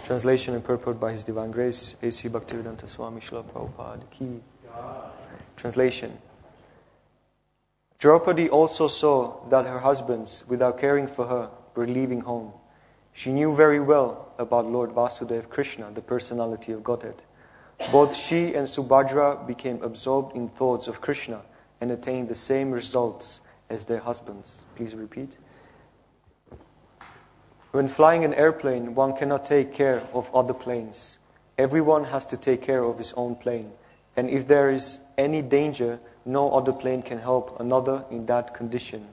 Translation and purport by His Divine Grace, A.C. Bhaktivedanta Swami Srila Prabhupada Ki. Translation. Draupadi also saw that her husbands, without caring for her, were leaving home. She knew very well about Lord Vasudeva Krishna, the personality of Godhead. Both she and Subhadra became absorbed in thoughts of Krishna and attained the same results as their husbands. Please repeat. When flying an airplane, one cannot take care of other planes. Everyone has to take care of his own plane. And if there is any danger, no other plane can help another in that condition.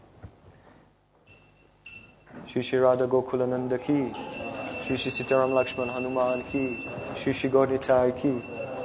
Shri Shri Radha Gokulananda Ki, Shri Shri Sitaram Lakshman Hanuman Ki, Shri Shri Gauritai Ki.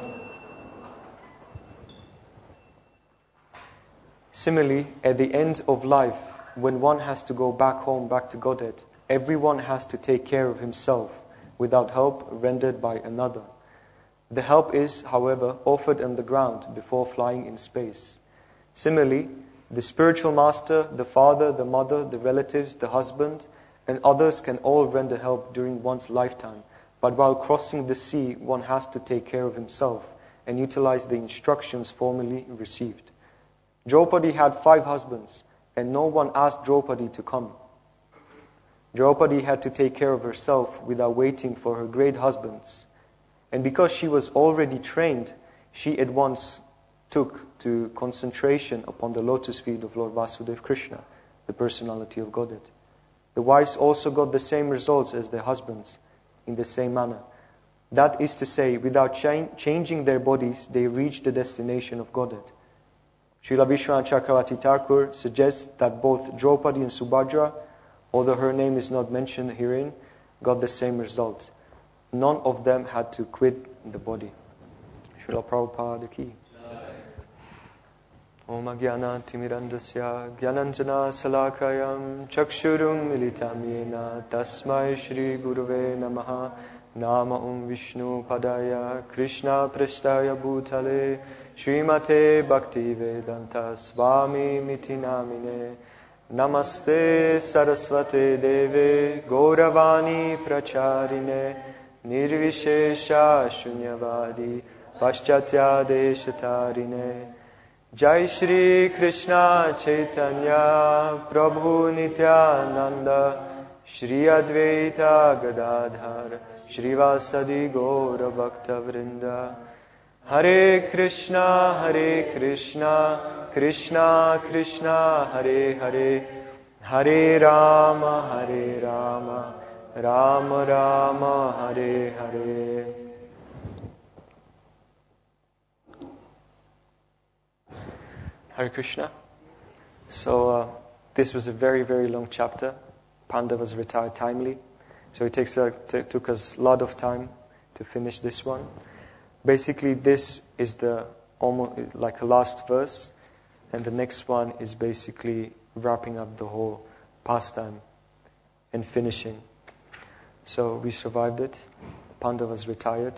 Similarly, at the end of life, when one has to go back home, back to Godhead, everyone has to take care of himself without help rendered by another. The help is, however, offered on the ground before flying in space. Similarly, the spiritual master, the father, the mother, the relatives, the husband, and others can all render help during one's lifetime. But while crossing the sea, one has to take care of himself and utilize the instructions formerly received. Draupadi had 5 husbands, and no one asked Draupadi to come. Draupadi had to take care of herself without waiting for her great husbands. And because she was already trained, she at once took to concentration upon the lotus feet of Lord Vasudeva Krishna, the personality of Godhead. The wives also got the same results as their husbands in the same manner. That is to say, without changing their bodies, they reached the destination of Godhead. Srila Vishwanath Chakravarti Thakur suggests that both Draupadi and Subhadra, although her name is not mentioned herein, got the same result. None of them had to quit the body. Srila Prabhupada Ki. Om Agyana Timirandasya Gyananjana Salakayam Chakshurum Militam Yena Tasmai Shri Guruve Namaha Nama Om Vishnu Padaya Krishna Prashtaya Bhutale Srimate Bhakti Vedanta Swami Miti Namine Namaste Saraswate Deve Gauravani Pracharine Nirvishesha Shunyavadi Paschatya Deshatarine Jai Shri Krishna Chaitanya Prabhu Nityananda Shri Advaita Gadadhar Shri Vasadi Gaura Bhakta Vrinda Hare Krishna Krishna Krishna Hare Hare Hare Rama Rama Rama Hare Hare. Hare Krishna. So this was a very, very long chapter. Pandavas retired timely. So it took us a lot of time to finish this one. Basically, this is the almost like a last verse. And the next one is basically wrapping up the whole pastime and finishing. So we survived it. Pandavas retired.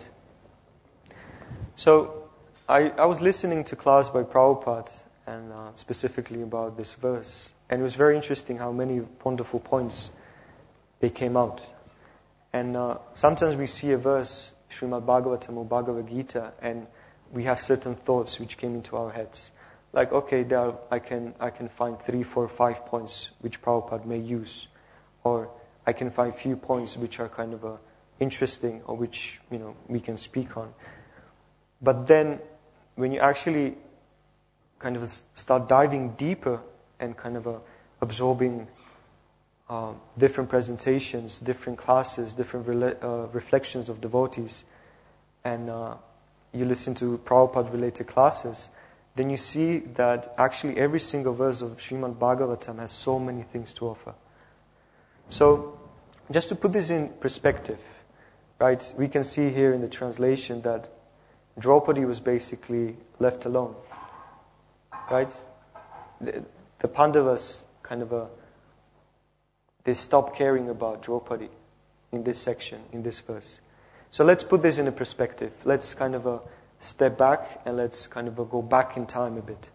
So I was listening to class by Prabhupada and specifically about this verse. And it was very interesting how many wonderful points they came out. And sometimes we see a verse, Srimad Bhagavatam or Bhagavad Gita, and we have certain thoughts which came into our heads. Like, okay, I can find 3, 4, 5 points which Prabhupada may use. Or I can find few points which are kind of interesting or which, we can speak on. But then when you actually kind of start diving deeper and kind of absorbing different presentations, different classes, different reflections of devotees, and you listen to Prabhupada-related classes, then you see that actually every single verse of Srimad Bhagavatam has so many things to offer. So, just to put this in perspective, right, we can see here in the translation that Draupadi was basically left alone. Right? The Pandavas kind of they stopped caring about Draupadi in this section, in this verse. So let's put this in a perspective. Let's kind of step back and let's kind of go back in time a bit.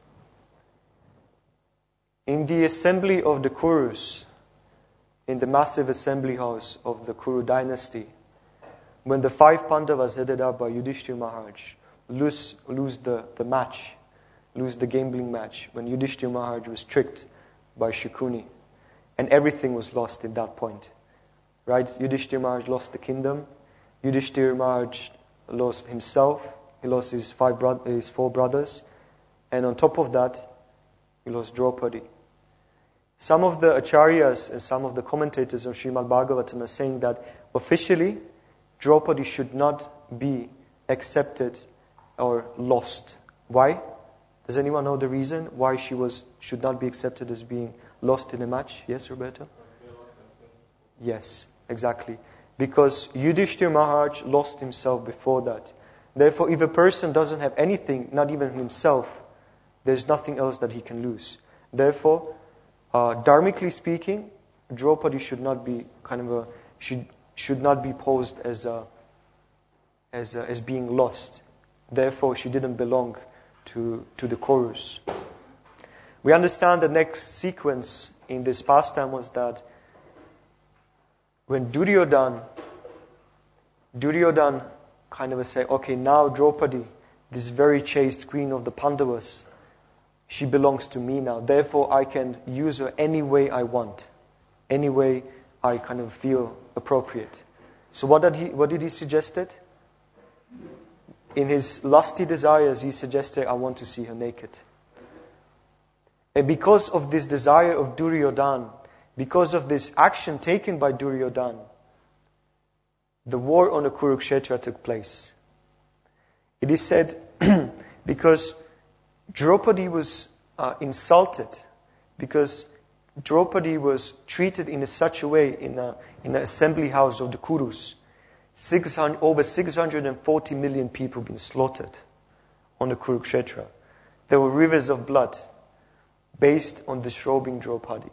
In the assembly of the Kurus, in the massive assembly house of the Kuru dynasty, when the 5 Pandavas headed up by Yudhishthira Maharaj lose the match, lose the gambling match, when Yudhishthira Maharaj was tricked by Shukuni, and everything was lost in that point. Right? Yudhishthira Maharaj lost the kingdom, Yudhishthira Maharaj lost himself, he lost his 4 brothers, and on top of that, he lost Draupadi. Some of the acharyas and some of the commentators of Srimad Bhagavatam are saying that officially, Draupadi should not be accepted or lost. Why? Does anyone know the reason why she should not be accepted as being lost in a match? Yes, Roberto? Yes, exactly. Because Yudhishthira Maharaj lost himself before that. Therefore, if a person doesn't have anything, not even himself, there's nothing else that he can lose. Therefore, dharmically speaking, Draupadi should not be should not be posed as being lost. Therefore, she didn't belong to the Kurus. We understand the next sequence in this pastime was that when Duryodhan kind of say, okay, now Draupadi, this very chaste queen of the Pandavas, she belongs to me now. Therefore, I can use her any way I want, any way I kind of feel appropriate. So what did he suggest? In his lusty desires, he suggested, I want to see her naked. And because of this desire of Duryodhan, because of this action taken by Duryodhan, the war on the Kurukshetra took place. It is said because Draupadi was insulted, because Draupadi was treated in such a way in the assembly house of the Kurus. Over 640 million people been slaughtered on the Kurukshetra. There were rivers of blood based on disrobing Draupadi.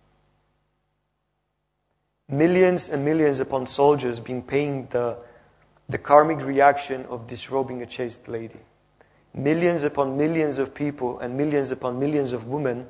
Millions and millions upon soldiers being paying the karmic reaction of disrobing a chaste lady. Millions upon millions of people and millions upon millions of women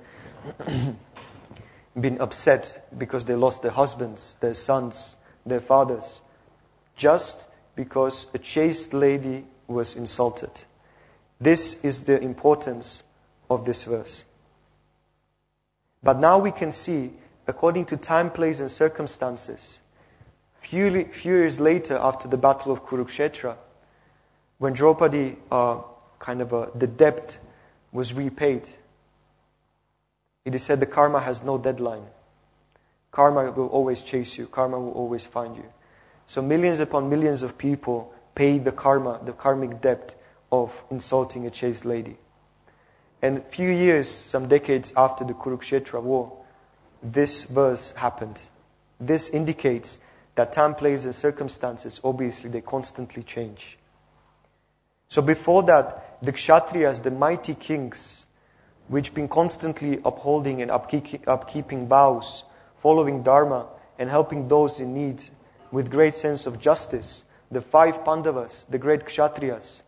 been upset because they lost their husbands, their sons, their fathers, just because a chaste lady was insulted. This is the importance of this verse. But now we can see, according to time, place, and circumstances, few years later after the battle of Kurukshetra, when Draupadi, the debt was repaid, it is said the karma has no deadline. Karma will always chase you. Karma will always find you. So millions upon millions of people paid the karmic debt of insulting a chaste lady. And a few years, some decades after the Kurukshetra war, this verse happened. This indicates that time, place, and circumstances, obviously, they constantly change. So before that, the Kshatriyas, the mighty kings, which been constantly upholding and upkeeping vows, following Dharma, and helping those in need with great sense of justice, the 5 Pandavas, the great Kshatriyas.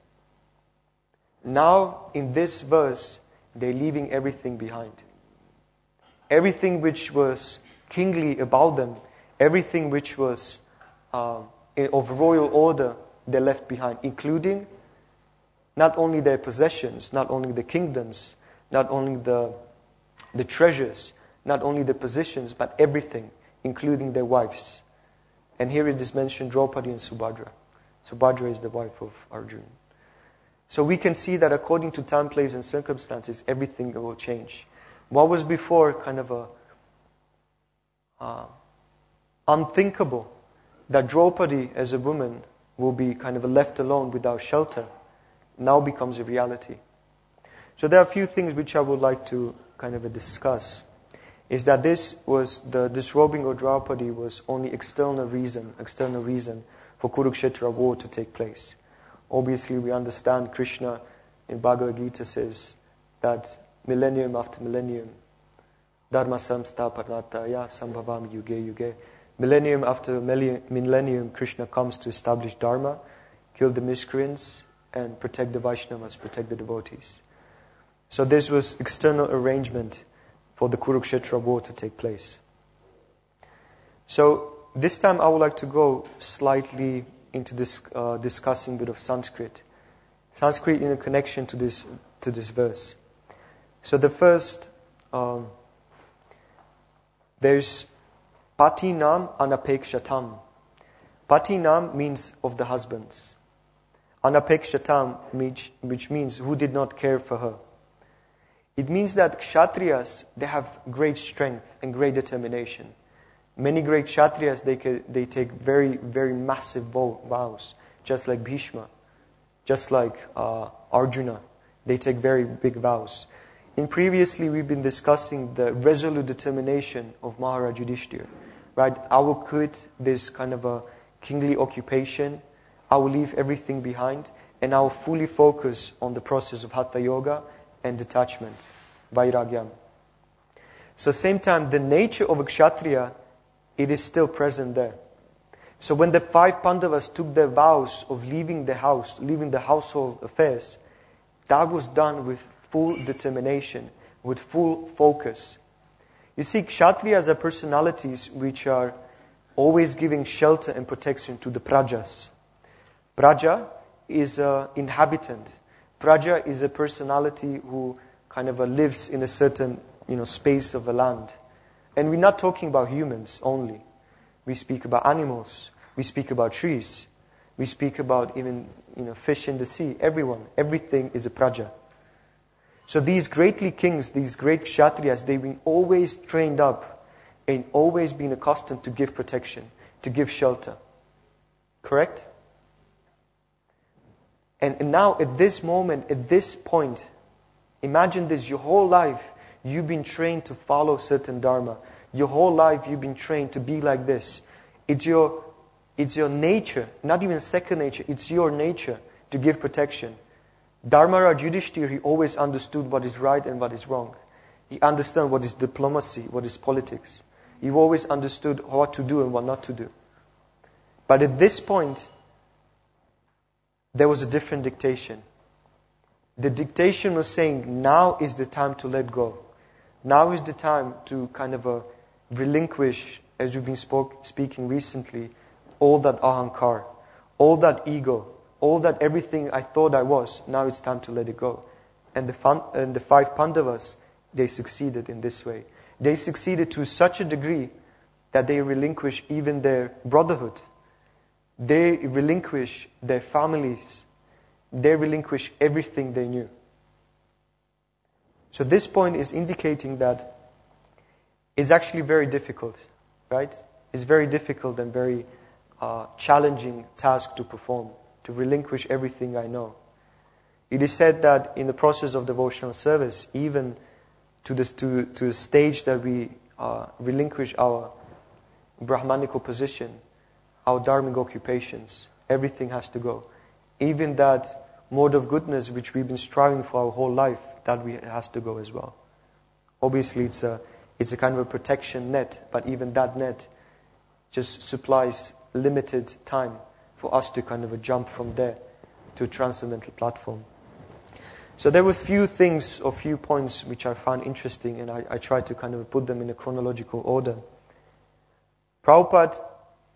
Now, in this verse, they're leaving everything behind. Everything which was kingly about them, everything which was of royal order, they left behind, including not only their possessions, not only the kingdoms, not only the treasures, not only the positions, but everything, including their wives. And here it is mentioned Draupadi and Subhadra. Subhadra is the wife of Arjuna. So we can see that according to time, place, and circumstances, everything will change. What was before kind of unthinkable, that Draupadi as a woman will be kind of left alone without shelter, now becomes a reality. So there are a few things which I would like to kind of discuss. Is that this disrobing of Draupadi was only external reason for Kurukshetra war to take place. Obviously, we understand Krishna in Bhagavad Gita says that millennium after millennium, Dharma samsthapanataya sambhavam yuge yuge. Millennium after millennium, Krishna comes to establish Dharma, kill the miscreants, and protect the Vaishnavas, protect the devotees. So this was external arrangement for the Kurukshetra war to take place. So this time I would like to go slightly into this discussing a bit of Sanskrit. Sanskrit in a connection to this verse. So the first, there's patinam anapekshatam. Patinam means of the husbands. Anapekshatam, which means who did not care for her. It means that Kshatriyas, they have great strength and great determination. Many great Kshatriyas, they take very, very massive vows, just like Bhishma, just like Arjuna. They take very big vows. Previously, we've been discussing the resolute determination of Maharaj Yudhishthira. Right? I will quit this kind of a kingly occupation. I will leave everything behind, and I will fully focus on the process of Hatha Yoga and detachment, Vairagyam. So same time, the nature of a Kshatriya, it is still present there. So when the 5 Pandavas took their vows of leaving the house, leaving the household affairs, that was done with full determination, with full focus. You see, Kshatriyas are personalities which are always giving shelter and protection to the Prajas. Praja is an inhabitant. Praja is a personality who kind of lives in a certain space of the land. And we're not talking about humans only. We speak about animals. We speak about trees. We speak about even fish in the sea. Everything is a praja. So these greatly kings, these great kshatriyas, they've been always trained up and always been accustomed to give protection, to give shelter. Correct? And now at this moment, at this point, imagine this, your whole life you've been trained to follow certain dharma. Your whole life you've been trained to be like this. It's your nature, not even second nature, it's your nature to give protection. Dharmaraj Yudhishthira, he always understood what is right and what is wrong. He understood what is diplomacy, what is politics. He always understood what to do and what not to do. But at this point, there was a different dictation. The dictation was saying, now is the time to let go. Now is the time to kind of relinquish, as we've been speaking recently, all that ahankar, all that ego, all that everything I thought I was. Now it's time to let it go. And the 5 Pandavas, they succeeded in this way. They succeeded to such a degree that they relinquished even their brotherhood. They relinquish their families. They relinquish everything they knew. So this point is indicating that it's actually very difficult, right? It's very difficult and very challenging task to perform, to relinquish everything I know. It is said that in the process of devotional service, even to a stage that we relinquish our Brahmanical position, our dharmic occupations, everything has to go. Even that mode of goodness which we've been striving for our whole life, that has to go as well. Obviously, it's a kind of a protection net, but even that net just supplies limited time for us to kind of jump from there to a transcendental platform. So there were few things or few points which I found interesting, and I tried to kind of put them in a chronological order. Prabhupada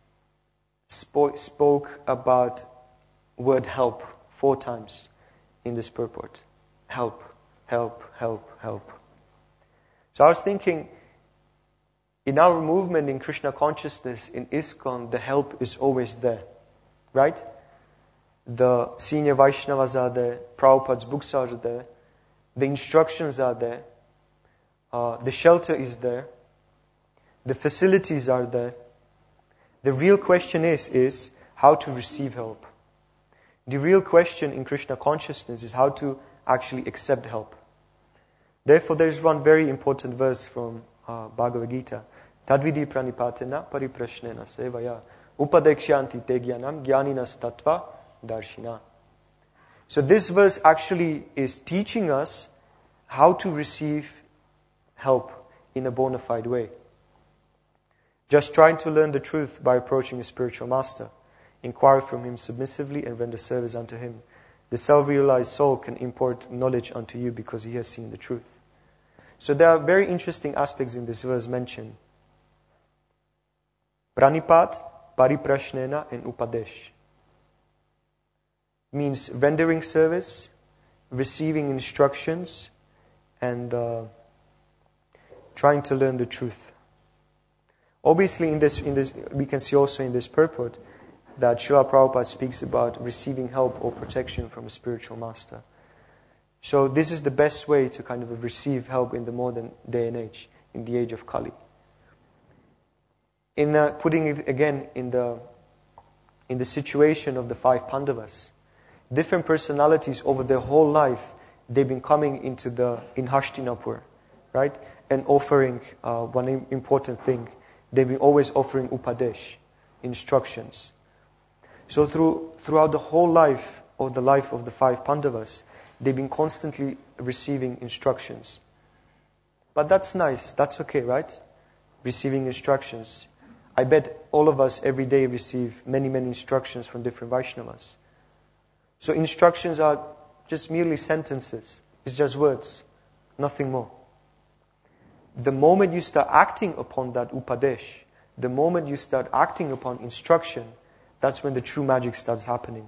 spoke about word help 4 times in this purport. Help, help, help, help. So I was thinking, in our movement in Krishna consciousness, in ISKCON, the help is always there. Right? The senior Vaishnavas are there, Prabhupada's books are there, the instructions are there, the shelter is there, the facilities are there. The real question is how to receive help. The real question in Krishna consciousness is how to actually accept help. Therefore, there is one very important verse from Bhagavad Gita. Tadvidi pranipatena pariprashnena sevaya upadekshanti te jnanam jnaninas tattva darshina. So this verse actually is teaching us how to receive help in a bona fide way. Just trying to learn the truth by approaching a spiritual master. Inquire from him submissively and render service unto him. The self-realized soul can impart knowledge unto you because he has seen the truth. So there are very interesting aspects in this verse mentioned. Pranipat, pariprashnena, and upadesh. means rendering service, receiving instructions, and trying to learn the truth. Obviously, in this, we can see also in this purport that Srila Prabhupada speaks about receiving help or protection from a spiritual master. So this is the best way to kind of receive help in the modern day and age, in the age of Kali. In putting it again in the situation of the 5 Pandavas, different personalities over their whole life, they've been coming in Hastinapur, right? And offering one important thing. They've been always offering upadesh, instructions. So throughout the whole life of the 5 Pandavas, they've been constantly receiving instructions. But that's nice, that's okay, right? Receiving instructions. I bet all of us every day receive many, many instructions from different Vaishnavas. So instructions are just merely sentences. It's just words, nothing more. The moment you start acting upon that upadesh, the moment you start acting upon instruction, that's when the true magic starts happening.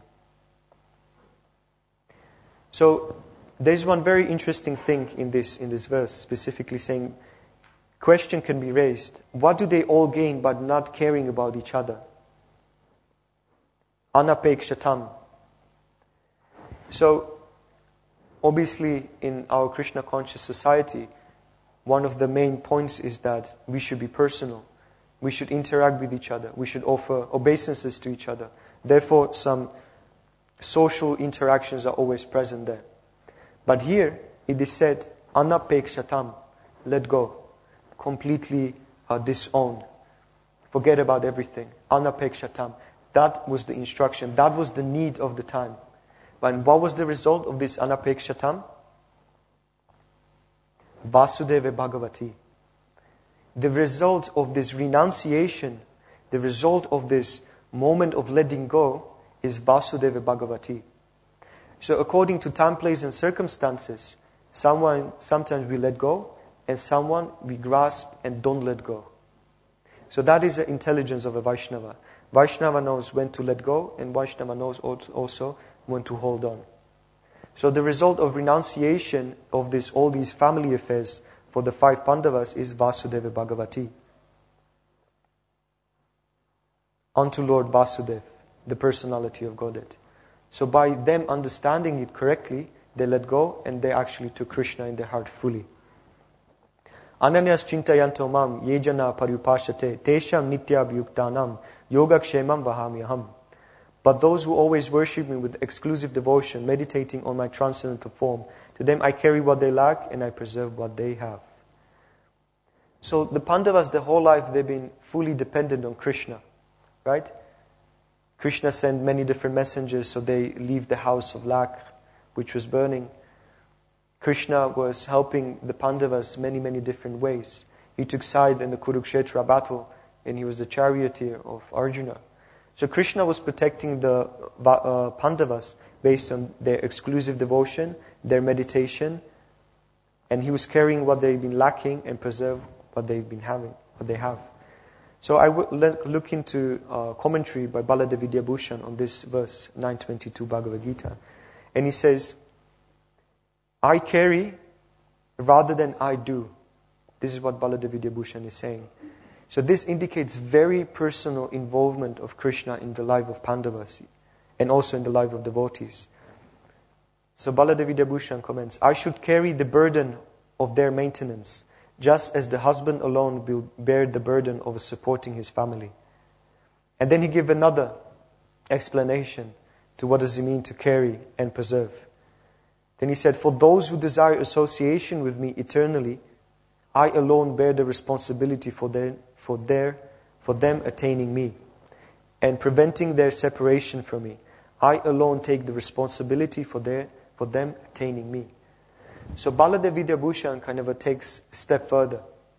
So there's one very interesting thing in this verse, specifically saying, question can be raised. What do they all gain by not caring about each other? Anapekshatam. So, obviously, in our Krishna conscious society, one of the main points is that we should be personal. We should interact with each other. We should offer obeisances to each other. Therefore, some social interactions are always present there. But here, it is said, anapekshatam, let go. Completely disown. Forget about everything. Anapekshatam. That was the instruction. That was the need of the time. And what was the result of this anapekshatam? Vasudeva Bhagavati. The result of this renunciation, the result of this moment of letting go is Vasudeva Bhagavati. So according to time, place and circumstances, sometimes we let go and someone we grasp and don't let go. So that is the intelligence of a Vaishnava. Vaishnava knows when to let go and Vaishnava knows also when to hold on. So the result of renunciation of all these family affairs for the 5 Pandavas is Vasudeva Bhagavati. Unto Lord Vasudeva, the personality of Godhead. So by them understanding it correctly, they let go and they actually took Krishna in their heart fully. Ananyas chintayanto mam yejana parupashate tesham nityabhyuktanam yogakshemam vahamyaham. But those who always worship me with exclusive devotion, meditating on my transcendental form, to them I carry what they lack and I preserve what they have. So the Pandavas, their whole life, they've been fully dependent on Krishna, right? Krishna sent many different messengers, so they leave the house of lack, which was burning. Krishna was helping the Pandavas many, many different ways. He took side in the Kurukshetra battle, and he was the charioteer of Arjuna. So Krishna was protecting the Pandavas based on their exclusive devotion, their meditation, and he was carrying what they've been lacking and preserve what they've been having, what they have. So I will look into commentary by Baladev Vidyabhushan on this verse, 922 Bhagavad Gita. And he says, I carry rather than I do. This is what Baladev Vidyabhushan is saying. So this indicates very personal involvement of Krishna in the life of Pandavas and also in the life of devotees. So Baladev Vidyabhushan comments, I should carry the burden of their maintenance, just as the husband alone will bear the burden of supporting his family. And then he gives another explanation to what does it mean to carry and preserve. Then he said, for those who desire association with me eternally, I alone bear the responsibility for them attaining me and preventing their separation from me. I alone take the responsibility for them attaining me. So Baladev Vidyabhushan kind of takes a step further.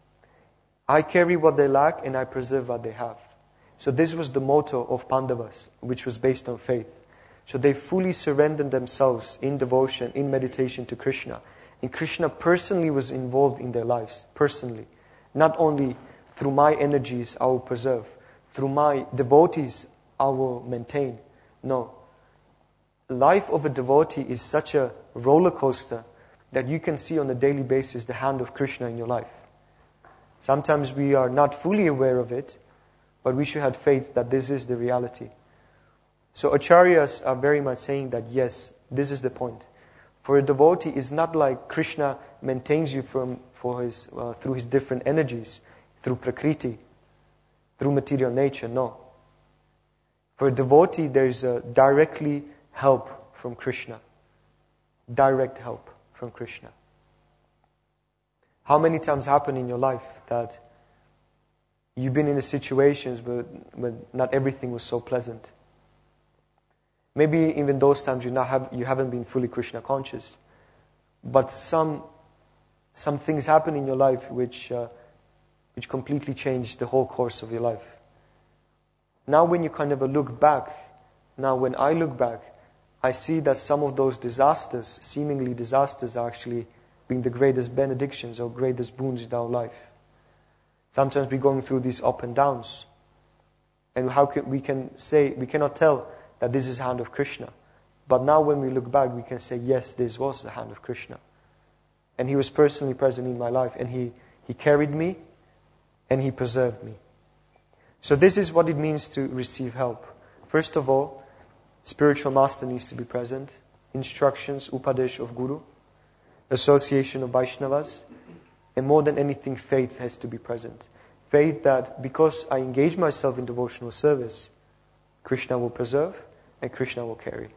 I carry what they lack and I preserve what they have. So this was the motto of Pandavas, which was based on faith. So they fully surrendered themselves in devotion, in meditation to Krishna. And Krishna personally was involved in their lives, personally. Not only through my energies I will preserve, through my devotees I will maintain. No. life of a devotee is such a roller coaster that you can see on a daily basis the hand of Krishna in your life. Sometimes we are not fully aware of it, but we should have faith that this is the reality. So acharyas are very much saying that yes, this is the point. For a devotee, it's not like Krishna maintains you through his different energies, through prakriti, through material nature. No. For a devotee, there is a directly help from Krishna. Direct help from Krishna. How many times happen in your life that you've been in situations where not everything was so pleasant? Maybe even those times you haven't been fully Krishna conscious, but some things happen in your life which completely changed the whole course of your life. Now when you kind of look back, when I look back, I see that some of those disasters, seemingly disasters, are actually being the greatest benedictions or greatest boons in our life. Sometimes we're going through these up and downs, and we cannot tell that this is the hand of Krishna. But now when we look back, we can say, yes, this was the hand of Krishna. And He was personally present in my life, and He carried me, and He preserved me. So this is what it means to receive help. First of all, spiritual master needs to be present, instructions, upadesh of Guru, association of Vaishnavas, and more than anything, faith has to be present. Faith that because I engage myself in devotional service, Krishna will preserve and Krishna will carry.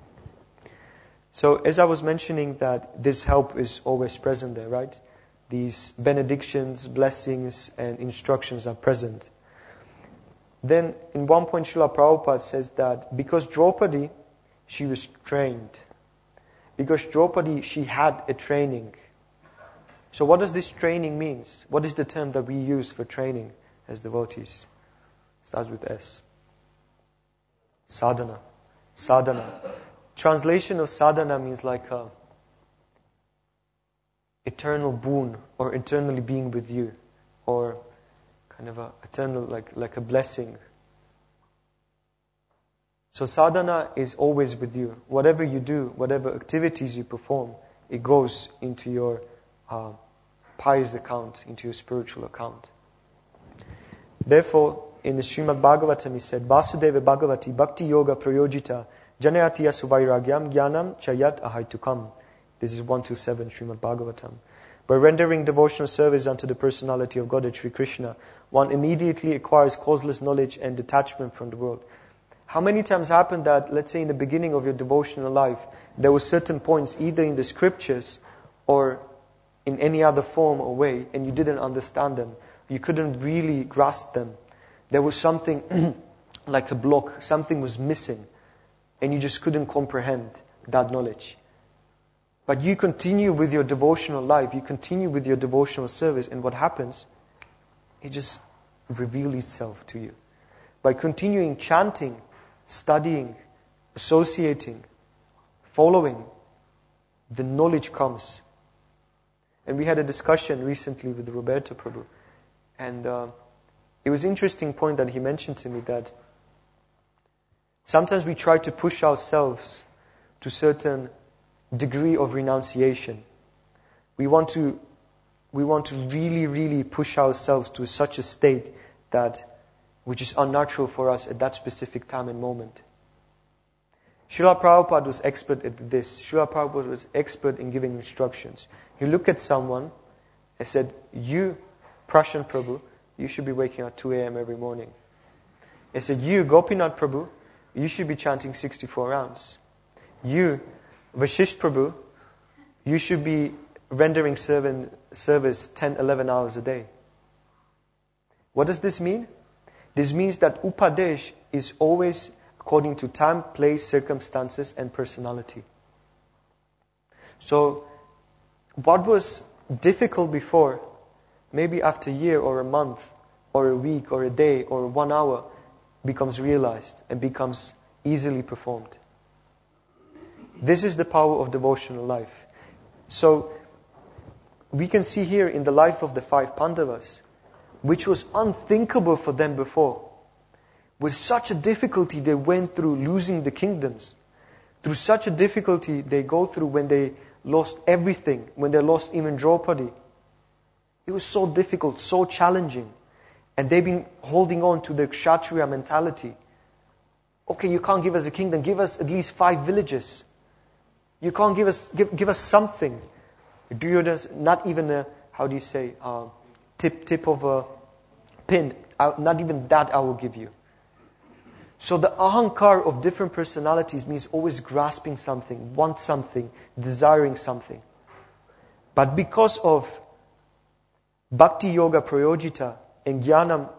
So as I was mentioning that this help is always present there, right? These benedictions, blessings and instructions are present. Then in one point Srila Prabhupada says that because Draupadi, she was trained. Because Draupadi, she had a training. So what does this training mean? What is the term that we use for training as devotees? It starts with S. Sadhana. Sadhana. Translation of sadhana means like a eternal boon or eternally being with you, or kind of a eternal like a blessing. So sadhana is always with you. Whatever you do, whatever activities you perform, it goes into your pious account, into your spiritual account. Therefore, in the Srimad Bhagavatam, he said, Vasudeva Bhagavati Bhakti Yoga Prayojita Janayatiya Suvairagyam Jnanam Chayat Ahaitukam. This is 127 Srimad Bhagavatam. By rendering devotional service unto the personality of Godhead Sri Krishna, one immediately acquires causeless knowledge and detachment from the world. How many times happened that, let's say in the beginning of your devotional life, there were certain points either in the scriptures or in any other form or way, and you didn't understand them. You couldn't really grasp them. There was something like a block, something was missing, and you just couldn't comprehend that knowledge. But you continue with your devotional life, you continue with your devotional service, and what happens? It just reveals itself to you. By continuing chanting, studying, associating, following, the knowledge comes. And we had a discussion recently with Roberto Prabhu, and it was an interesting point that he mentioned to me that sometimes we try to push ourselves to certain degree of renunciation. We want to really, really push ourselves to such a state which is unnatural for us at that specific time and moment. Srila Prabhupada was expert at this. Srila Prabhupada was expert in giving instructions. He looked at someone and said, you, Prashant Prabhu, you should be waking at 2 a.m. every morning. He said, you, Gopinath Prabhu, you should be chanting 64 rounds. You, Vashisht Prabhu, you should be rendering service 10, 11 hours a day. What does this mean? This means that Upadesh is always according to time, place, circumstances, and personality. So, what was difficult before, maybe after a year or a month or a week or a day or 1 hour, becomes realized and becomes easily performed. This is the power of devotional life. So, we can see here in the life of the 5 Pandavas, which was unthinkable for them before. With such a difficulty they went through losing the kingdoms. Through such a difficulty they go through when they lost everything, when they lost even Draupadi. It was so difficult, so challenging. And they've been holding on to the Kshatriya mentality. Okay, you can't give us a kingdom, give us at least 5 villages. You can't give us something. Duryodhana, not even a, tip of a pin. Not even that I will give you. So the ahankar of different personalities means always grasping something, want something, desiring something. But because of Bhakti Yoga Prayojita and Jnanam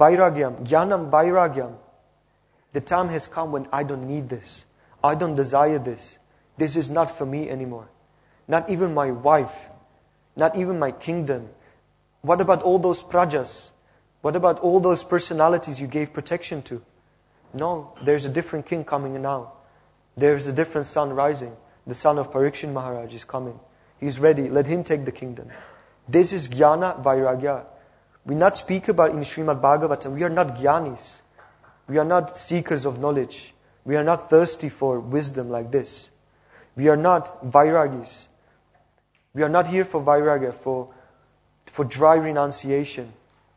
Vairagyam, the time has come when I don't need this. I don't desire this. This is not for me anymore. Not even my wife. Not even my kingdom. What about all those prajas? What about all those personalities you gave protection to? No, there's a different king coming now. There's a different sun rising. The son of Parikshit Maharaj is coming. He's ready. Let him take the kingdom. This is Jnana Vairagya. We not speak about in Srimad Bhagavatam. We are not Jnanis. We are not seekers of knowledge. We are not thirsty for wisdom like this. We are not Vairagis. We are not here for Vairagya, for dry renunciation.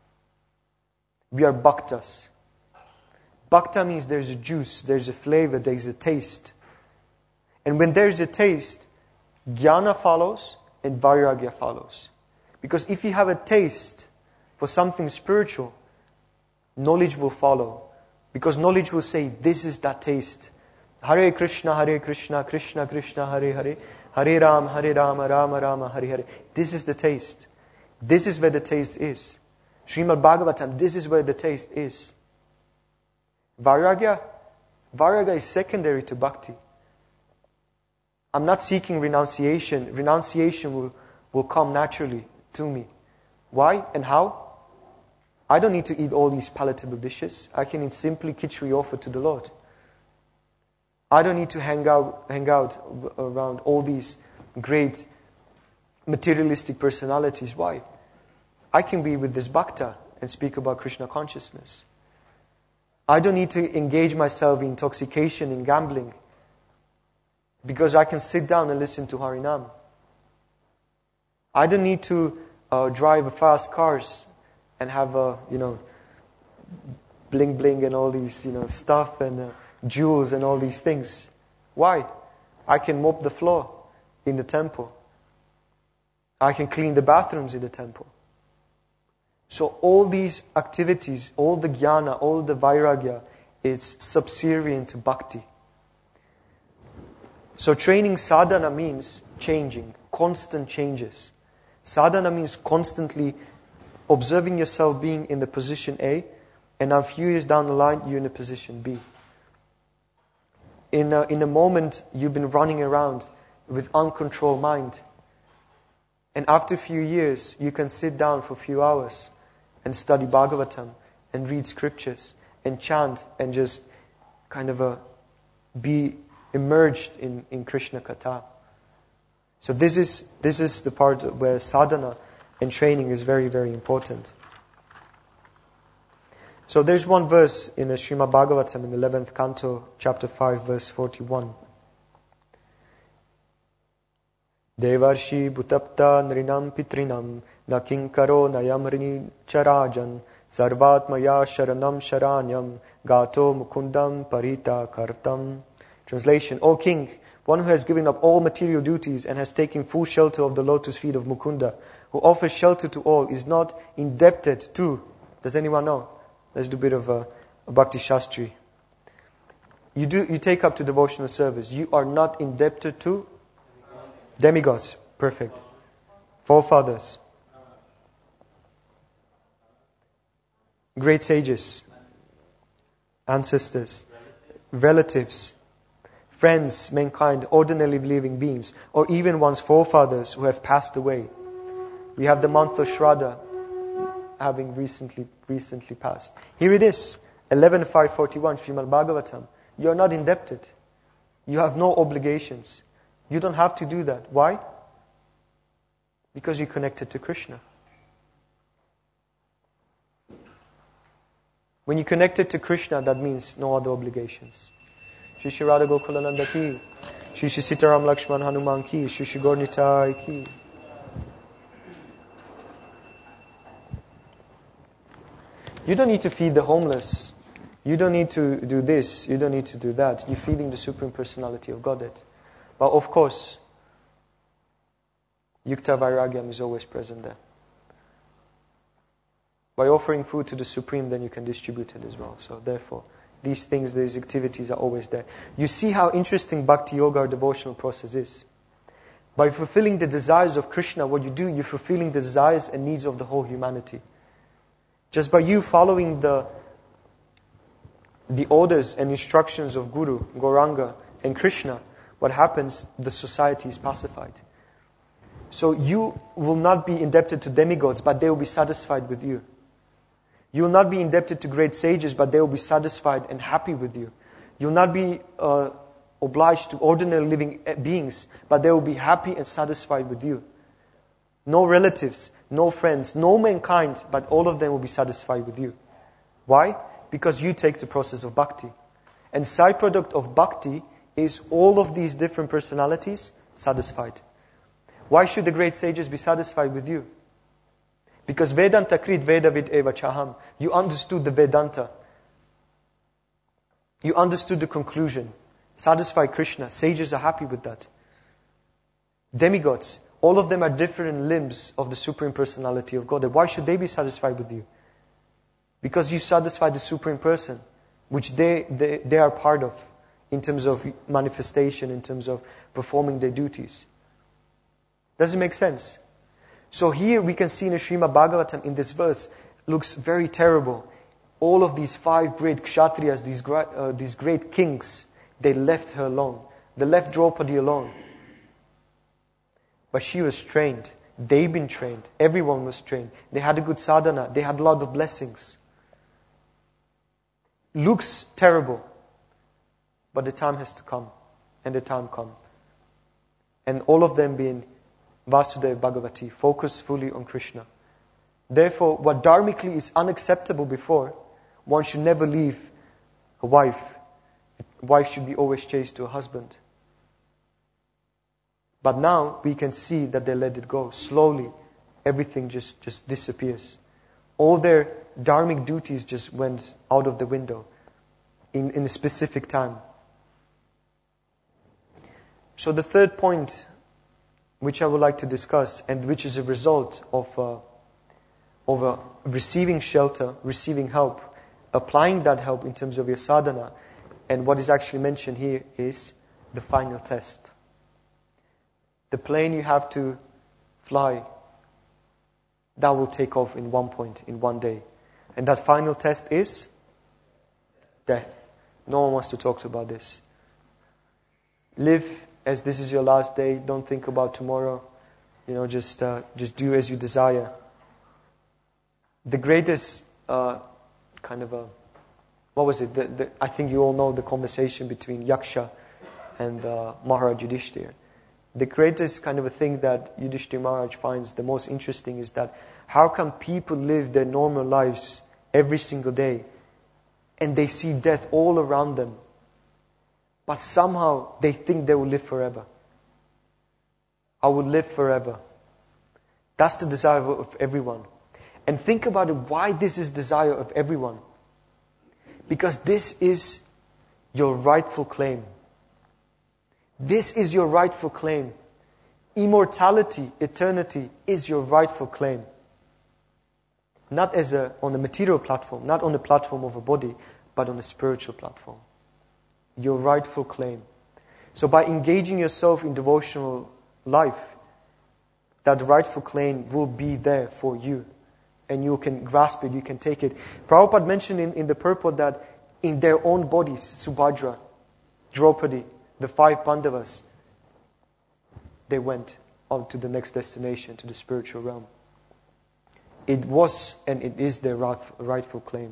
We are Bhaktas. Bhakta means there's a juice, there's a flavor, there's a taste. And when there's a taste, Jnana follows and Vairagya follows. Because if you have a taste for something spiritual, knowledge will follow. Because knowledge will say, this is that taste. Hare Krishna, Krishna Krishna, Hare Hare. Hare Rama, Rama Rama, Hare Hare. This is the taste. This is where the taste is. Srimad Bhagavatam, this is where the taste is. Vairagya is secondary to bhakti. I'm not seeking renunciation. Renunciation will come naturally to me. Why and how? I don't need to eat all these palatable dishes. I can eat simply khichdi offered to the Lord. I don't need to hang out around all these great materialistic personalities. Why? I can be with this bhakta and speak about Krishna consciousness. I don't need to engage myself in intoxication, in gambling, because I can sit down and listen to Harinam. I don't need to drive fast cars and have bling bling and all these stuff and jewels and all these things. Why? I can mop the floor in the temple. I can clean the bathrooms in the temple. So all these activities, all the jnana, all the vairagya, it's subservient to bhakti. So training sadhana means changing, constant changes. Sadhana means constantly observing yourself being in the position A, and now a few years down the line, you're in the position B. In a moment, you've been running around with uncontrolled mind. And after a few years, you can sit down for a few hours and study Bhagavatam and read scriptures and chant and just kind of be immersed in Krishna Katha. So this is the part where sadhana and training is very, very important. So there's one verse in the Srimad Bhagavatam in the 11th canto, chapter 5, verse 41. Devarshi bhutapta nrinam pitrinam nakinkaro nayamrini charajan sarvatmaya sharanam sharanyam gato mukundam parita kartam. Translation: O King, one who has given up all material duties and has taken full shelter of the lotus feet of Mukunda, who offers shelter to all, is not indebted to... Does anyone know? Let's do a bit of a Bhakti Shastri. You take up to devotional service. You are not indebted to demigods. Perfect. Forefathers. Great sages. Ancestors. Relatives. Friends, mankind, ordinarily living beings, or even one's forefathers who have passed away. We have the month of Shraddha having recently passed. Here it is, 11.541, Srimad Bhagavatam. You are not indebted. You have no obligations. You don't have to do that. Why? Because you're connected to Krishna. When you're connected to Krishna, that means no other obligations. Shri Shri Radha Gokulananda ki Shri Shri Sitaram Lakshman Hanuman ki, Shri Shri Gaur Nitai ki. You don't need to feed the homeless. You don't need to do this. You don't need to do that. You're feeding the Supreme Personality of Godhead. But of course, Yukta Vairagyam is always present there. By offering food to the Supreme, then you can distribute it as well. So therefore, these things, these activities are always there. You see how interesting Bhakti Yoga or devotional process is. By fulfilling the desires of Krishna, what you do, you're fulfilling the desires and needs of the whole humanity. Just by you following the orders and instructions of Guru, Gauranga, and Krishna, what happens? The society is pacified. So you will not be indebted to demigods, but they will be satisfied with you. You will not be indebted to great sages, but they will be satisfied and happy with you. You will not be obliged to ordinary living beings, but they will be happy and satisfied with you. No relatives, no friends, no mankind, but all of them will be satisfied with you. Why? Because you take the process of bhakti. And side product of bhakti is all of these different personalities satisfied. Why should the great sages be satisfied with you? Because Vedanta Krit Vedavid Eva Chaham. You understood the Vedanta. You understood the conclusion. Satisfy Krishna. Sages are happy with that. Demigods, all of them are different limbs of the Supreme Personality of God. Why should they be satisfied with you? Because you satisfy the Supreme Person, which they are part of in terms of manifestation, in terms of performing their duties. Does it make sense? So here we can see in the Srimad Bhagavatam, in this verse, looks very terrible. All of these 5 great kshatriyas, these great kings, they left her alone. They left Draupadi alone. But she was trained. They've been trained. Everyone was trained. They had a good sadhana. They had a lot of blessings. Looks terrible. But the time has to come. And the time come. And all of them being Vasudeva Bhagavati, focus fully on Krishna. Therefore, what dharmically is unacceptable before, one should never leave a wife. A wife should be always chaste to a husband. But now we can see that they let it go. Slowly, everything just disappears. All their dharmic duties just went out of the window in a specific time. So the third point which I would like to discuss, and which is a result of receiving shelter, receiving help, applying that help in terms of your sadhana, and what is actually mentioned here is the final test. The plane you have to fly, that will take off in one point, in one day. And that final test is death. No one wants to talk about this. Live as this is your last day. Don't think about tomorrow. Just do as you desire. The greatest what was it? I think you all know the conversation between Yaksha and Maharaj Yudhishthira. The greatest kind of a thing that Yudhishthira Maharaj finds the most interesting is that how come people live their normal lives every single day and they see death all around them, but somehow they think they will live forever. I will live forever. That's the desire of everyone. And think about it, why this is desire of everyone. Because this is your rightful claim. This is your rightful claim. Immortality, eternity is your rightful claim. Not on the material platform, not on the platform of a body, but on a spiritual platform. Your rightful claim. So by engaging yourself in devotional life, that rightful claim will be there for you. And you can grasp it, you can take it. Prabhupada mentioned in the purport that in their own bodies, Subhadra, Draupadi, the 5 Pandavas, they went on to the next destination, to the spiritual realm. It was and it is their rightful claim.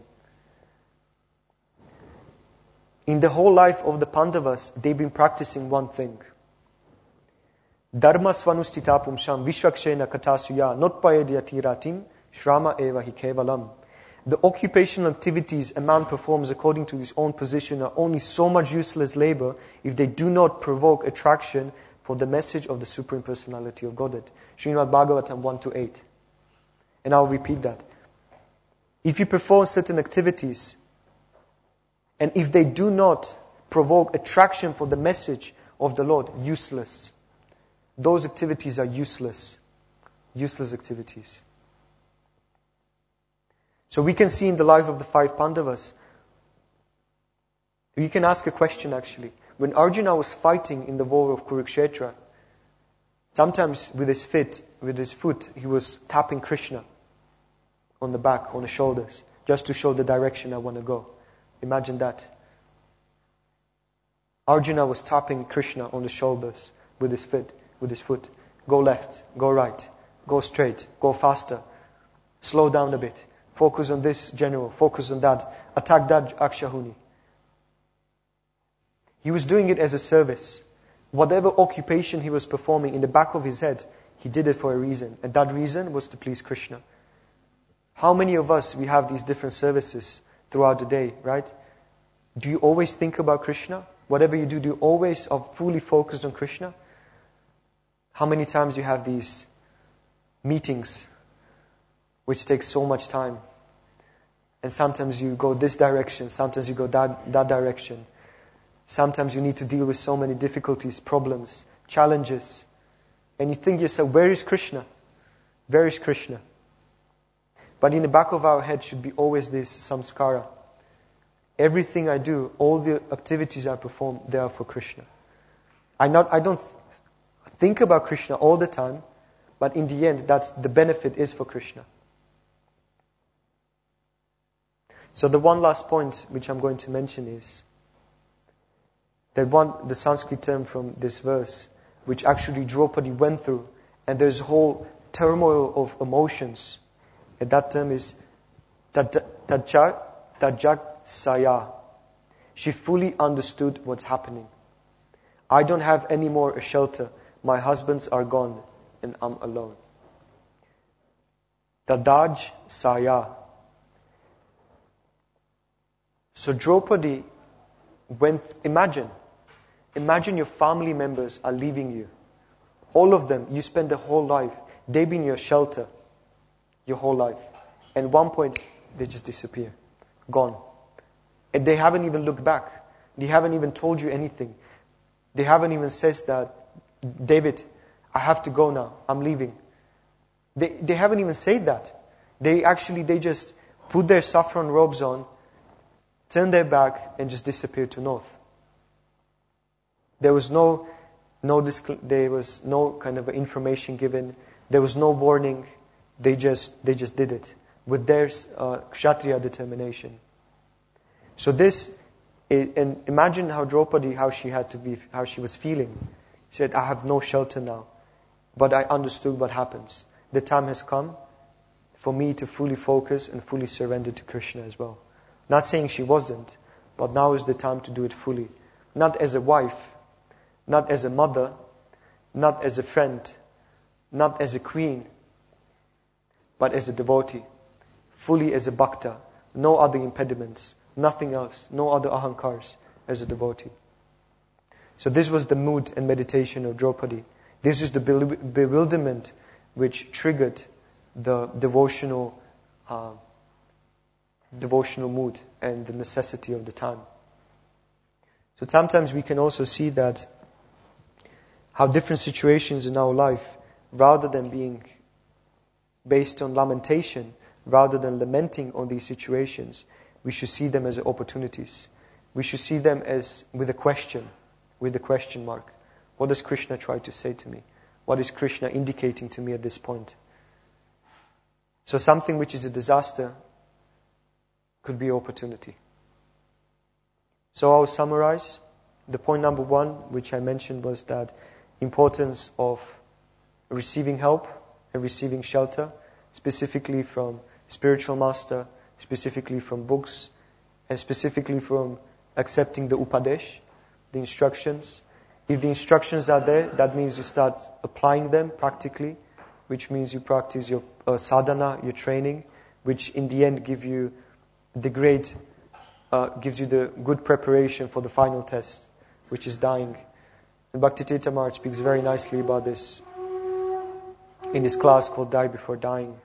In the whole life of the Pandavas, they've been practicing one thing. Dharma svanustita pumsham vishvakshena katasuya notpayedyati ratim shrama eva hi kevalam. The occupational activities a man performs according to his own position are only so much useless labor if they do not provoke attraction for the message of the Supreme Personality of Godhead. Srimad Bhagavatam 1-8. And I'll repeat that. If you perform certain activities, and if they do not provoke attraction for the message of the Lord, useless. Those activities are useless. Useless activities. So we can see in the life of the 5 Pandavas, we can ask a question actually. When Arjuna was fighting in the war of Kurukshetra, sometimes with his foot, he was tapping Krishna on the back, on the shoulders, just to show the direction I want to go. Imagine that. Arjuna was tapping Krishna on the shoulders with his foot. Go left, go right, go straight, go faster, slow down a bit. Focus on this general, focus on that, attack that Akshahuni. He was doing it as a service. Whatever occupation he was performing in the back of his head, he did it for a reason. And that reason was to please Krishna. How many of us, we have these different services throughout the day, right? Do you always think about Krishna? Whatever you do you always are fully focused on Krishna? How many times you have these meetings which take so much time? And sometimes you go this direction, sometimes you go that direction. Sometimes you need to deal with so many difficulties, problems, challenges. And you think yourself, where is Krishna? Where is Krishna? But in the back of our head should be always this samskara. Everything I do, all the activities I perform, they are for Krishna. I don't think about Krishna all the time, but in the end, that's the benefit is for Krishna. So the one last point which I'm going to mention is the Sanskrit term from this verse, which actually Draupadi went through, and there's a whole turmoil of emotions. And that term is Tajak Saya. She fully understood what's happening. I don't have any more a shelter. My husbands are gone and I'm alone. Tadaj Saya. So Draupadi imagine your family members are leaving you. All of them, you spend the whole life. They've been your shelter your whole life. And at one point, they just disappear. Gone. And they haven't even looked back. They haven't even told you anything. They haven't even said that, David, I have to go now. I'm leaving. They haven't even said that. They just put their saffron robes on, turned their back, and just disappeared to north. There was no kind of information given. There was no warning. They just did it with their Kshatriya determination. So and imagine how Draupadi, how she was feeling. She said, I have no shelter now, but I understood what happens. The time has come for me to fully focus and fully surrender to Krishna as well. Not saying she wasn't, but now is the time to do it fully. Not as a wife, not as a mother, not as a friend, not as a queen, but as a devotee, fully as a bhakta, no other impediments, nothing else, no other ahankars, as a devotee. So this was the mood and meditation of Draupadi. This is the bewilderment which triggered the devotional mood and the necessity of the time. So sometimes we can also see that how different situations in our life, rather than being based on lamentation, rather than lamenting on these situations, we should see them as opportunities. We should see them as with a question mark. What does Krishna try to say to me? What is Krishna indicating to me at this point? So something which is a disaster could be opportunity. So I'll summarize. The point number 1, which I mentioned, was that importance of receiving help and receiving shelter, specifically from spiritual master, specifically from books, and specifically from accepting the upadesh, the instructions. If the instructions are there, that means you start applying them practically, which means you practice your sadhana, your training, which in the end gives you the good preparation for the final test, which is dying. And Bhaktitirtha Maharaj speaks very nicely about this in his class called Die Before Dying.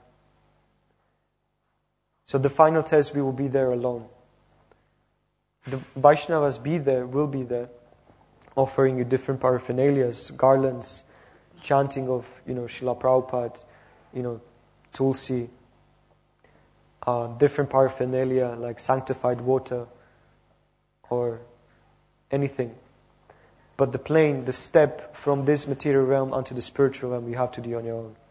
So the final test, we will be there alone. The Vaishnavas will be there, offering you different paraphernalias, garlands, chanting of, Srila Prabhupada, Tulsi, different paraphernalia like sanctified water or anything. But the step from this material realm onto the spiritual realm, you have to do on your own.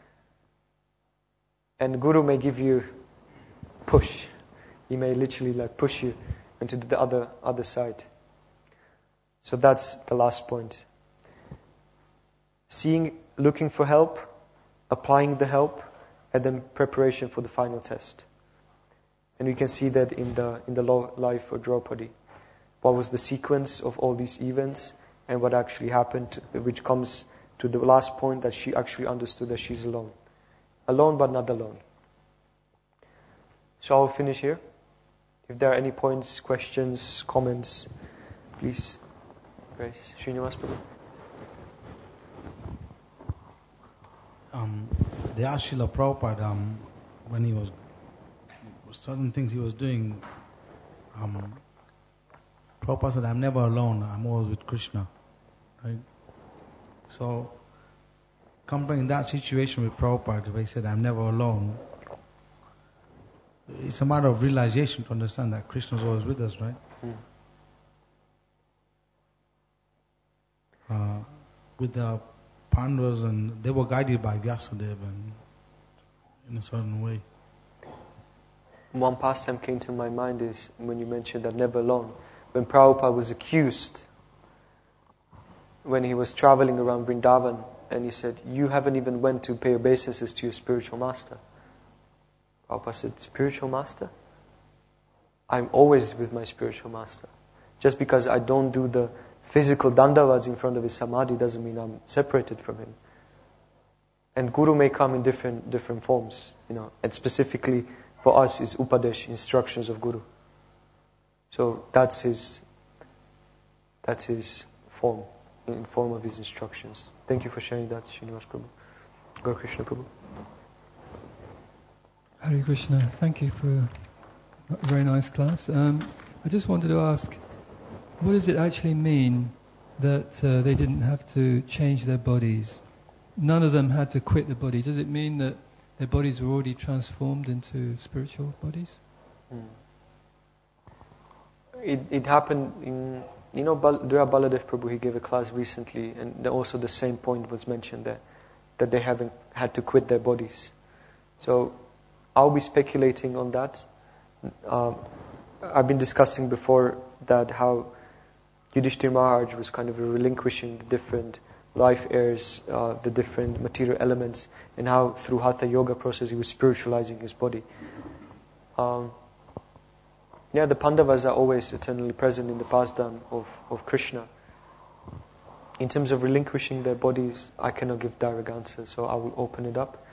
And Guru may give you push. He may literally push you into the other side. So that's the last point. Looking for help, applying the help, and then preparation for the final test. And we can see that in the life of Draupadi. What was the sequence of all these events and what actually happened, which comes to the last point that she actually understood that she's alone. Alone but not alone. So I'll finish here. If there are any points, questions, comments, please. Grace. Srinivas Prabhu. The Srila Prabhupada, when he was certain things he was doing, Prabhupada said, I'm never alone, I'm always with Krishna. Right? So, comparing that situation with Prabhupada, where he said, I'm never alone, it's a matter of realization to understand that Krishna is always with us, right? With the Pandavas, and they were guided by Vyasadeva in a certain way. One pastime came to my mind is when you mentioned that never alone. When Prabhupada was accused, when he was traveling around Vrindavan, and he said, you haven't even went to pay obeisances to your spiritual master. Prabhupada said, spiritual master? I'm always with my spiritual master. Just because I don't do the physical dandavats in front of his samadhi doesn't mean I'm separated from him. And Guru may come in different forms, and specifically for us is Upadesh, instructions of Guru. So that's his form, in form of his instructions. Thank you for sharing that, Srinivas Prabhu. Gaur Krishna Prabhu. Hare Krishna, thank you for a very nice class. I just wanted to ask, what does it actually mean that they didn't have to change their bodies? None of them had to quit the body. Does it mean that their bodies were already transformed into spiritual bodies? It happened in, Dura Baladev Prabhu, he gave a class recently, and also the same point was mentioned there, that they haven't had to quit their bodies. So I'll be speculating on that. I've been discussing before that how Yudhishthira Maharaj was kind of relinquishing the different life airs, the different material elements, and how through Hatha Yoga process he was spiritualizing his body. The Pandavas are always eternally present in the pastime of Krishna. In terms of relinquishing their bodies, I cannot give direct answers, so I will open it up.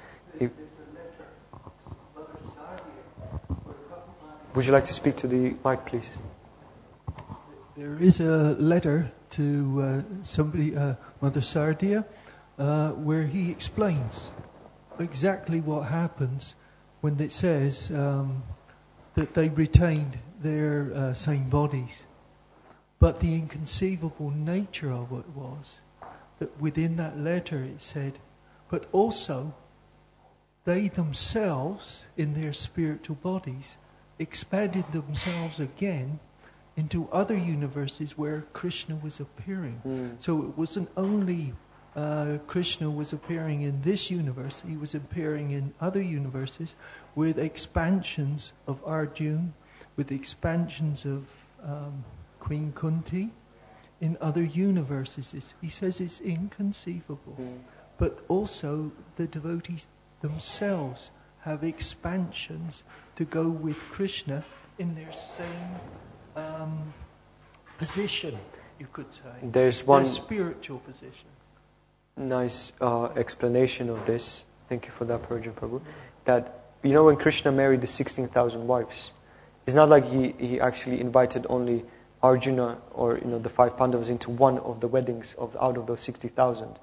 Would you like to speak to the mic, please? There is a letter to somebody, Mother Sardia, where he explains exactly what happens when it says that they retained their same bodies. But the inconceivable nature of it was that within that letter it said, but also they themselves, in their spiritual bodies, expanded themselves again into other universes where Krishna was appearing. So it wasn't only Krishna was appearing in this universe, he was appearing in other universes with expansions of Arjuna, with expansions of Queen Kunti in other universes. He says it's inconceivable. But also the devotees themselves have expansions to go with Krishna in their same position, you could say. There's one spiritual position. Nice explanation of this. Thank you for that, Parajan Prabhu. That you know when Krishna married the 16,000 wives, it's not like he actually invited only Arjuna or the 5 Pandavas into one of the weddings out of those 60,000.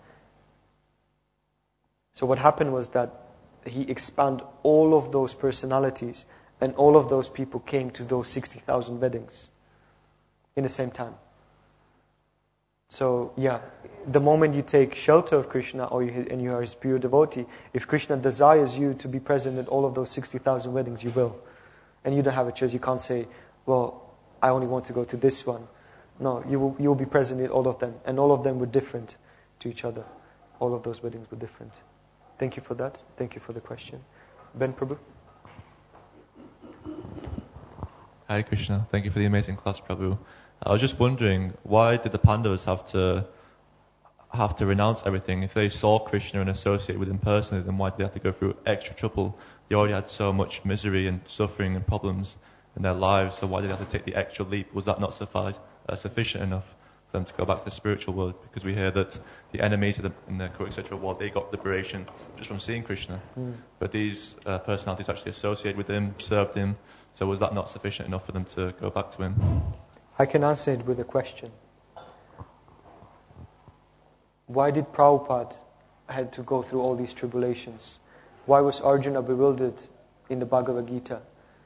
So what happened was that he expanded all of those personalities, and all of those people came to those 60,000 weddings in the same time. So yeah, the moment you take shelter of Krishna and you are his pure devotee, if Krishna desires you to be present at all of those 60,000 weddings, you will. And you don't have a choice. You can't say, well, I only want to go to this one. No, you will be present at all of them. And all of them were different to each other. All of those weddings were different. Thank you for that. Thank you for the question. Ben Prabhu? Hare Krishna. Thank you for the amazing class, Prabhu. I was just wondering, why did the Pandavas have to renounce everything? If they saw Krishna and associated with him personally, then why did they have to go through extra trouble? They already had so much misery and suffering and problems in their lives, so why did they have to take the extra leap? Was that not sufficient enough for them to go back to the spiritual world? Because we hear that the enemies in the Kuru Kshetra war, they got liberation just from seeing Krishna. But these personalities actually associated with him, served him, so was that not sufficient enough for them to go back to him? I can answer it with a question. Why did Prabhupada had to go through all these tribulations? Why was Arjuna bewildered in the Bhagavad Gita?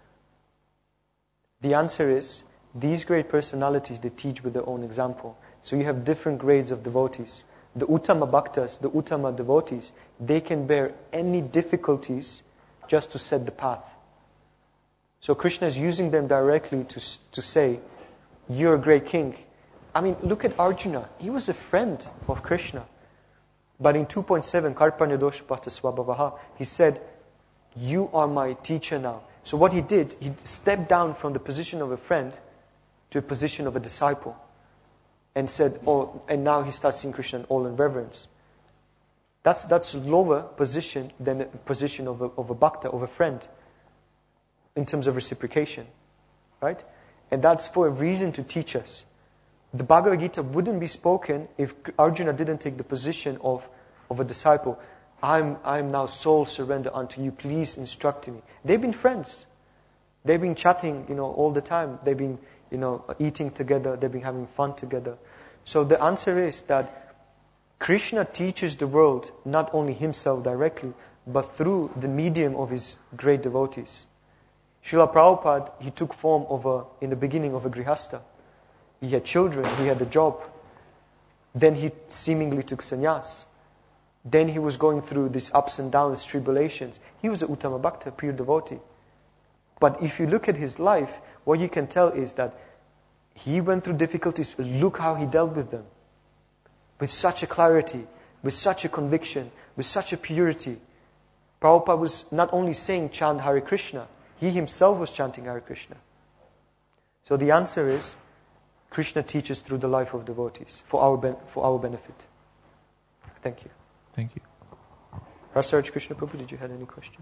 The answer is, these great personalities, they teach with their own example. So you have different grades of devotees. The Uttama Bhaktas, the Uttama devotees, they can bear any difficulties just to set the path. So Krishna is using them directly to say, you're a great king. I mean, look at Arjuna. He was a friend of Krishna. But in 2.7, Karpanyadosh Pata Swabhavaha, he said, you are my teacher now. So what he did, he stepped down from the position of a friend to a position of a disciple. And said, and now he starts seeing Krishna all in reverence. That's lower position than a position of a bhakta, of a friend, in terms of reciprocation. Right? And that's for a reason to teach us. The Bhagavad Gita wouldn't be spoken if Arjuna didn't take the position of a disciple. I'm now soul surrender unto you. Please instruct me. They've been friends. They've been chatting, all the time. They've been, eating together. They've been having fun together. So the answer is that Krishna teaches the world not only himself directly, but through the medium of his great devotees. Srila Prabhupada, he took form in the beginning of a grihasta. He had children, he had a job. Then he seemingly took sannyas. Then he was going through these ups and downs, tribulations. He was a Uttama Bhakta, pure devotee. But if you look at his life, what you can tell is that he went through difficulties. Look how he dealt with them. With such a clarity, with such a conviction, with such a purity. Prabhupada was not only saying chant Hare Krishna, he himself was chanting Hare Krishna. So the answer is, Krishna teaches through the life of devotees for our benefit. Thank you. Thank you. Rasaraj Krishna Prabhu, did you have any question?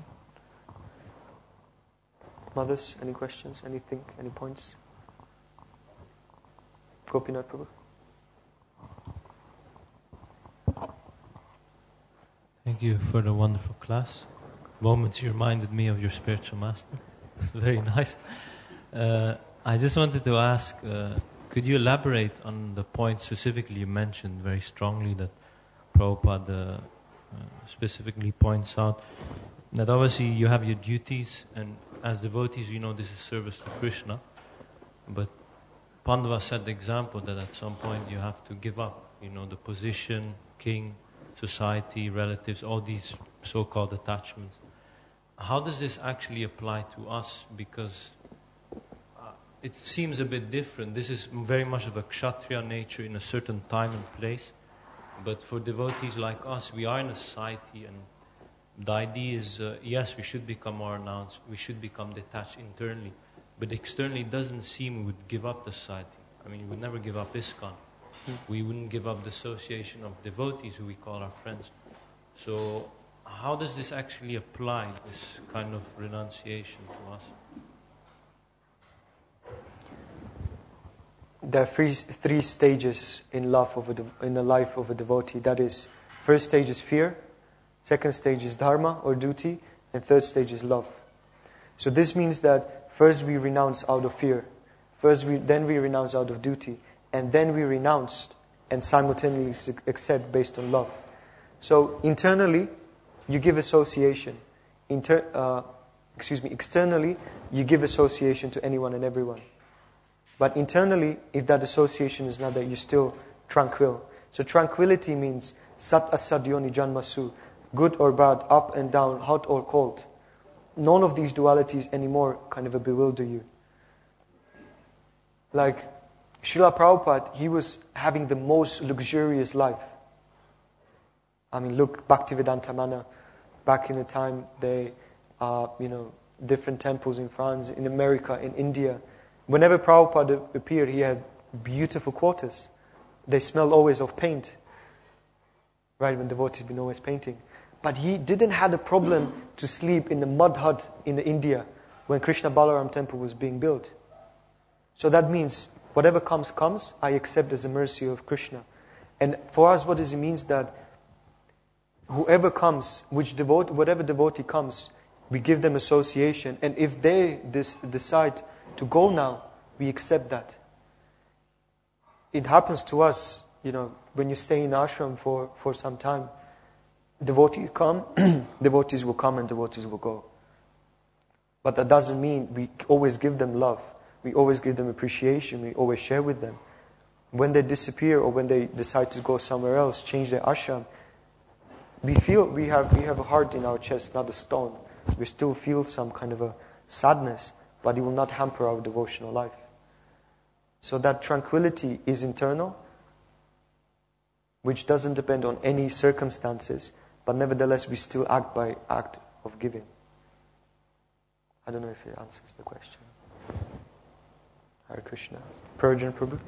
Mothers, any questions? Anything? Any points? Gopinath Prabhu. Thank you for the wonderful class. Moments you reminded me of your spiritual master. It's very nice. I just wanted to ask, could you elaborate on the point specifically you mentioned very strongly that Prabhupada specifically points out, that obviously you have your duties, and as devotees we know this is service to Krishna, but Pandava set the example that at some point you have to give up, the position, king, society, relatives, all these so-called attachments. How does this actually apply to us? Because it seems a bit different. This is very much of a kshatriya nature in a certain time and place. But for devotees like us, we are in a society, and the idea is, yes, we should become more renounced, we should become detached internally. But externally, it doesn't seem we would give up the society. I mean, we would never give up ISKCON. We wouldn't give up the association of devotees who we call our friends. So how does this actually apply, this kind of renunciation to us? There are three stages in the life of a devotee. That is, first stage is fear, second stage is dharma or duty, and third stage is love. So this means that first we renounce out of fear, then we renounce out of duty, and then we renounce and simultaneously accept based on love. So internally, you give association. Externally, you give association to anyone and everyone. But internally, if that association is not there, you're still tranquil. So tranquility means sat asadyoni janmasu, good or bad, up and down, hot or cold. None of these dualities anymore kind of bewilder you. Like Srila Prabhupada, he was having the most luxurious life. I mean, look, Bhaktivedanta Mana, back in the time, they, different temples in France, in America, in India. Whenever Prabhupada appeared, he had beautiful quarters. They smelled always of paint. Right, when devotees been always painting. But he didn't have a problem to sleep in the mud hut in India when Krishna Balaram temple was being built. So that means whatever comes, I accept as the mercy of Krishna. And for us, what does it mean? That whoever comes, whatever devotee comes, we give them association. And if they decide to go now, we accept that. It happens to us, when you stay in ashram for some time, devotees come, devotees will come and devotees will go. But that doesn't mean we always give them love. We always give them appreciation. We always share with them. When they disappear or when they decide to go somewhere else, change their ashram, we feel we have a heart in our chest, not a stone. We still feel some kind of a sadness, but it will not hamper our devotional life. So that tranquility is internal, which doesn't depend on any circumstances, but nevertheless we still act by act of giving. I don't know if it answers the question. Hare Krishna. Prajan Prabhu.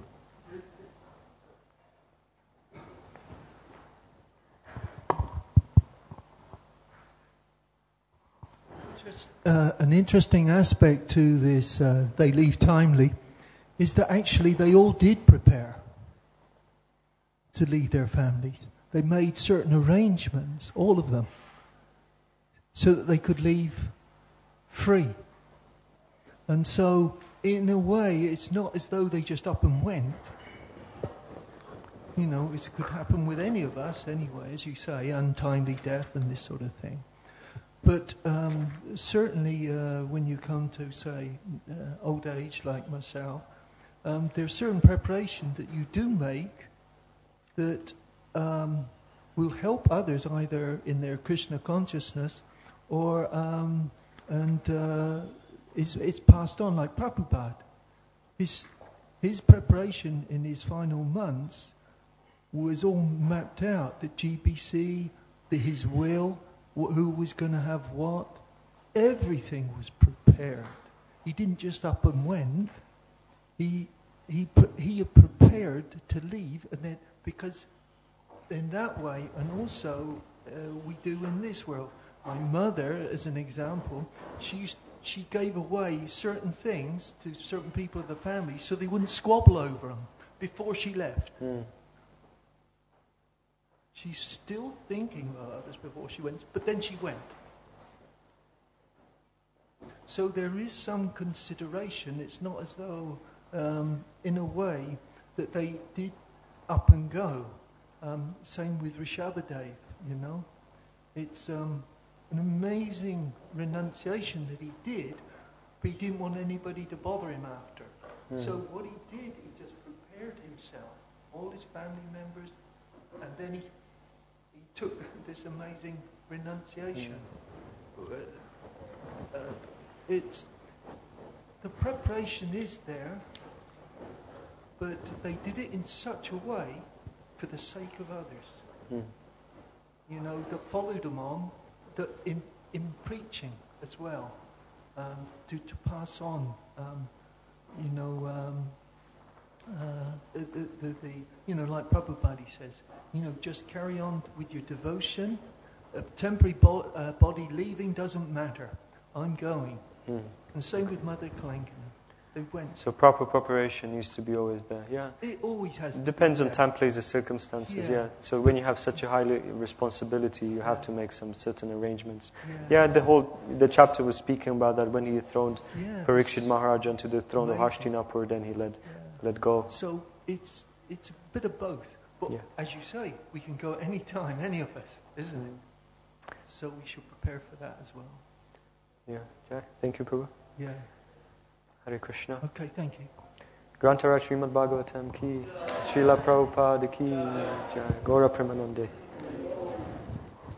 An interesting aspect to this, they leave timely, is that actually they all did prepare to leave their families. They made certain arrangements, all of them, so that they could leave free. And so, in a way, it's not as though they just up and went. It could happen with any of us anyway, as you say, untimely death and this sort of thing. But certainly when you come to, say, old age like myself, there's certain preparation that you do make that will help others either in their Krishna consciousness or it's passed on like Prabhupada. His preparation in his final months was all mapped out. The GBC, his will, who was going to have what. Everything was prepared. He didn't just up and went. He prepared to leave, and then because in that way, and also we do in this world. My mother, as an example, she gave away certain things to certain people of the family so they wouldn't squabble over them before she left. She's still thinking about others before she went, but then she went. So there is some consideration. It's not as though, in a way, that they did up and go. Same with Rishabhadev, It's an amazing renunciation that he did, but he didn't want anybody to bother him after. So what he did, he just prepared himself, all his family members, and then he took this amazing renunciation. The preparation is there, but they did it in such a way for the sake of others. That followed them on, that in preaching as well, to pass on, like Prabhupada says, just carry on with your devotion. A temporary body leaving doesn't matter. I'm going. And same with Mother Kalankan. They went. So proper preparation needs to be always there. Yeah. It always has. It to depends be on there. time, place, and circumstances. Yeah. So when you have such a high responsibility, you have to make some certain arrangements. Yeah. The chapter was speaking about that when he throned Yeah, Parikshit it's Maharaj onto the throne amazing. of Hastinapur, then he let Yeah. go. So it's a bit of both. But Yeah. as you say, we can go any time, any of us, isn't it? So we should prepare for that as well. Yeah. Thank you, Prabhu. Yeah. Hare Krishna. Okay, thank you. Grantara Srimad Bhagavatam ki, Srila Prabhupada ki, Jai. Gaura Premanande.